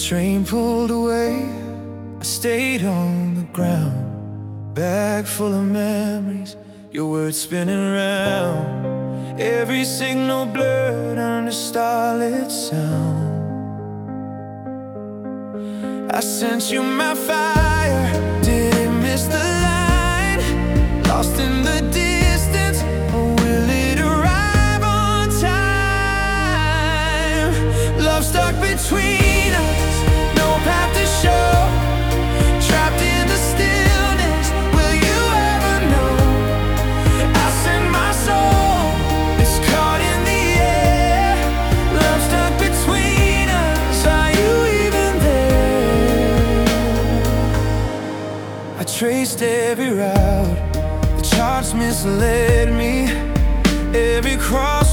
train pulled away, I stayed on the ground, bag full of memories, your words spinning round. Every signal blurred under starlit sound. I sent you my fire, didn't miss the line. Lost in the distance, or will it arrive on time? Love stuck between us, no path to show. Trapped in the stillness, will you ever know? I send my soul, it's caught in the air. Love stuck between us, are you even there? I traced every route, the charts misled me. Every cross